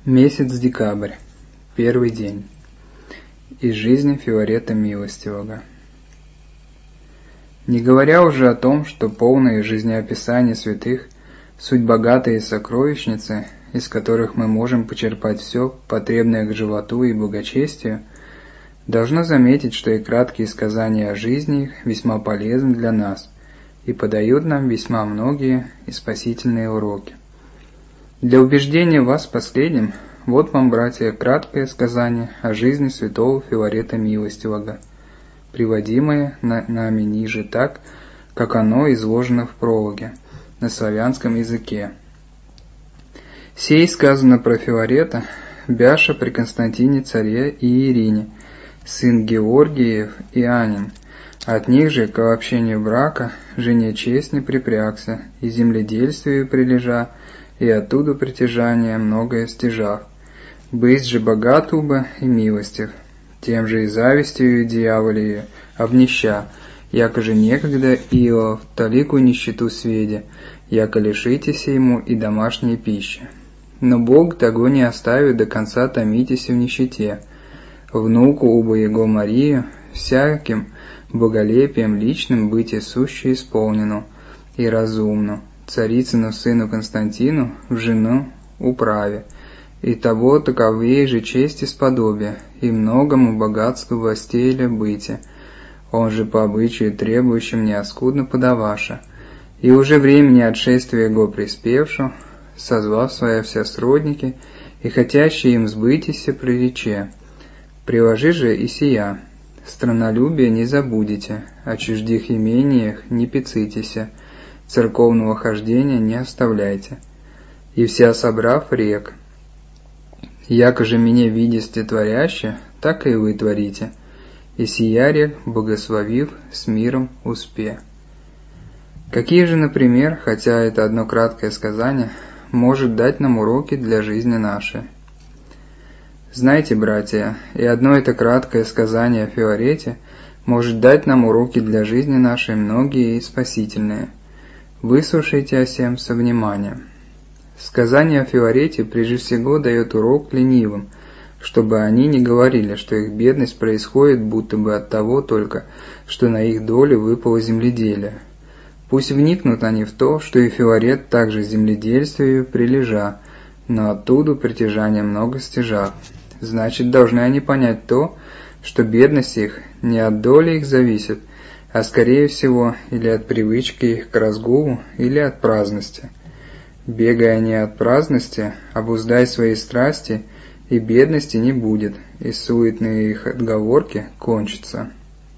Месяц декабрь. Первый день. Из жизни Филарета Милостивого. Не говоря уже о том, что полное жизнеописание святых – суть богатые сокровищницы, из которых мы можем почерпать все, потребное к животу и благочестию, должно заметить, что и краткие сказания о жизни их весьма полезны для нас и подают нам весьма многие и спасительные уроки. Для убеждения вас последним, вот вам, братья, краткое сказание о жизни святого Филарета Милостивого, приводимое нами ниже так, как оно изложено в прологе, на славянском языке. Сей сказано про Филарета, бяша при Константине царе и Ирине, сын Георгиев и Анин. От них же к общению брака жене честь не припрягся, и земледельствию прилежа, и оттуда притяжание многое стяжав. Быть же богат уба и милостив, тем же и завистью и дьяволею обнища, яко же некогда Ио в талику нищету сведе, яко лишитесь ему и домашней пищи. Но Бог того не оставит до конца томитесь в нищете. Внуку уба его Марию всяким боголепием личным быть и суще исполнену и разумну, царицыну сыну Константину в жену управе, и того таковые же честь и сподобие, и многому богатству властеля быти, он же по обычаю требующим неоскудно подаваша, и уже времени отшествия его приспевшу, созвав свои все сродники, и хотящие им сбытися прирече. Приложи же и сия, странолюбие не забудете, о чуждих имениях не пецитеся, церковного хождения не оставляйте. И вся собрав рек, яко же меня видисте творяще, так и вы творите, и сия рек, благословив, с миром успе. Какие же, например, хотя это одно краткое сказание, может дать нам уроки для жизни нашей? Знаете, братья, и одно это краткое сказание о Филарете может дать нам уроки для жизни нашей многие и спасительные. Выслушайте о сем со вниманием. Сказание о Филарете прежде всего дает урок ленивым, чтобы они не говорили, что их бедность происходит будто бы от того только, что на их долю выпало земледелие. Пусть вникнут они в то, что и Филарет также земледельствию прилежа, но оттуда притяжание много стяжав. Значит, должны они понять то, что бедность их не от доли их зависит, а скорее всего или от привычки их к разгулу, или от праздности. Бегая не от праздности, обуздай свои страсти, и бедности не будет, и суетные их отговорки кончатся.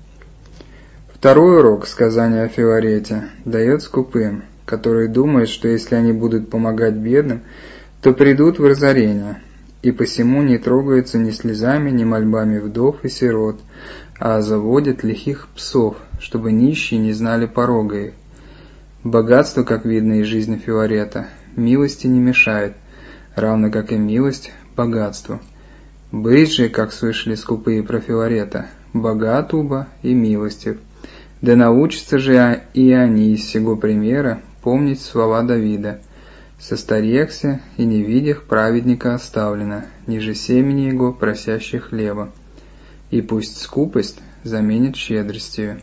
Второй урок сказания о Филарете дает скупым, которые думают, что если они будут помогать бедным, то придут в разорение, и посему не трогаются ни слезами, ни мольбами вдов и сирот, а заводят лихих псов, чтобы нищие не знали порога их. Богатство, как видно из жизни Филарета, милости не мешает, равно как и милость богатству. Быть же, как слышали скупые про Филарета, богат уба и милостив. Да научатся же и они из сего примера помнить слова Давида: «Состарехся, и не видях праведника оставлено, ниже семени его просящих хлеба. И пусть скупость заменит щедростью».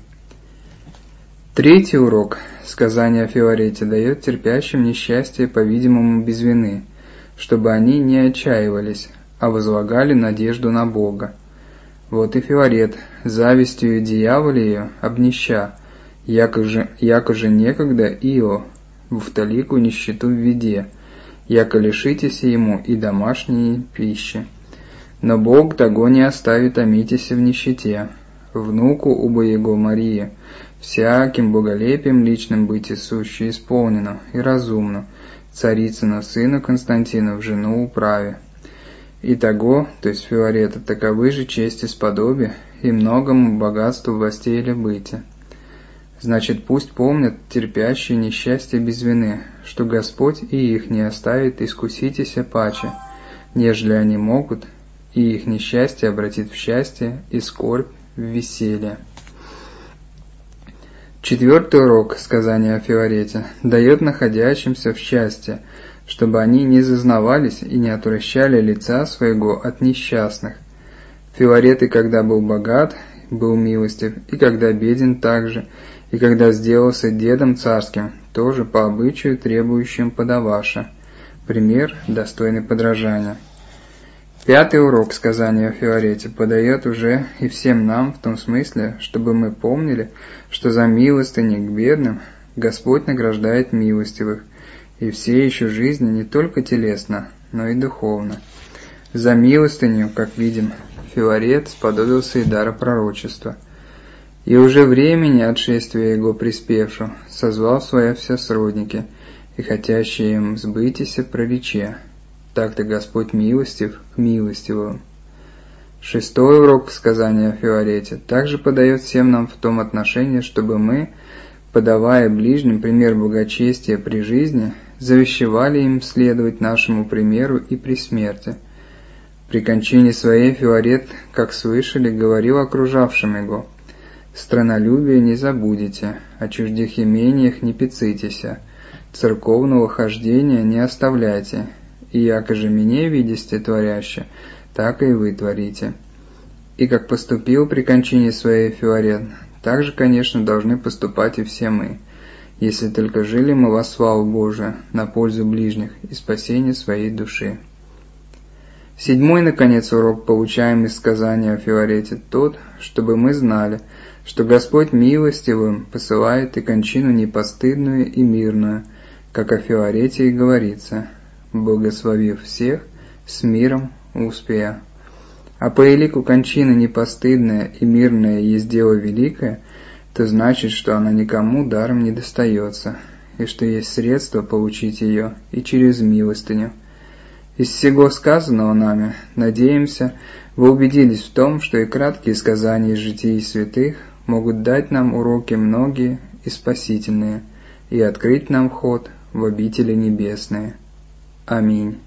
Третий урок сказания о Филарете дает терпящим несчастье, по-видимому, без вины, чтобы они не отчаивались, а возлагали надежду на Бога. Вот и Филарет, завистью и дьяволею обнища, яко же некогда Ио в талику нищету введе, яко лишитесь ему и домашней пищи. Но Бог того не оставит томитесь в нищете. Внуку уба его Марии всяким боголепием личным быть и суще исполнено и разумно, царицыну сыну Константину в жену управе. И того, то есть Филарета, таковы же честь и сподобие, и многому богатству властеля быти. Значит, пусть помнят терпящие несчастье без вины, что Господь и их не оставит искуситеся паче, нежели они могут, и их несчастье обратит в счастье, и скорбь в веселье. Четвертый урок сказания о Филарете дает находящимся в счастье чтобы они не зазнавались и не отвращали лица своего от несчастных. Филарет и когда был богат, был милостив, и когда беден также, и когда сделался дедом царским, тоже по обычаю требующим подаваша. Пример, достойный подражания. 5-й урок сказания о Филарете подает уже и всем нам в том смысле, чтобы мы помнили, что за милостыни к бедным Господь награждает милостивых, и все еще жизни не только телесно, но и духовно. За милостыню, как видим, Филарет сподобился и дара пророчества. И уже времени отшествия его приспевшу, созвал свои все сродники, и хотящие им сбытися прорече. Так-то Господь милостив к милостивым. 6-й урок сказания о Филарете также подает всем нам в том отношении, чтобы мы, подавая ближним пример благочестия при жизни, завещевали им следовать нашему примеру и при смерти. При кончине своей Филарет, как слышали, говорил окружавшим его: «Странолюбие не забудете, о чуждых имениях не пецитеся, церковного хождения не оставляйте, и якоже мне видесте творяще, так и вы творите». И как поступил при кончине своей Филарет, так же, конечно, должны поступать и все мы, если только жили мы во славу Божию, на пользу ближних и спасение своей души. 7-й, наконец, урок, получаемый из сказания о Филарете, тот, чтобы мы знали, что Господь милостивым посылает и кончину непостыдную и мирную, как о Филарете и говорится: «Благословив всех, с миром успея». А по элику кончина непостыдная и мирная есть дело великое, то значит, что она никому даром не достается, и что есть средство получить ее и через милостыню. Из всего сказанного нами, надеемся, вы убедились в том, что и краткие сказания из житий святых могут дать нам уроки многие и спасительные, и открыть нам вход в обители небесные. Аминь.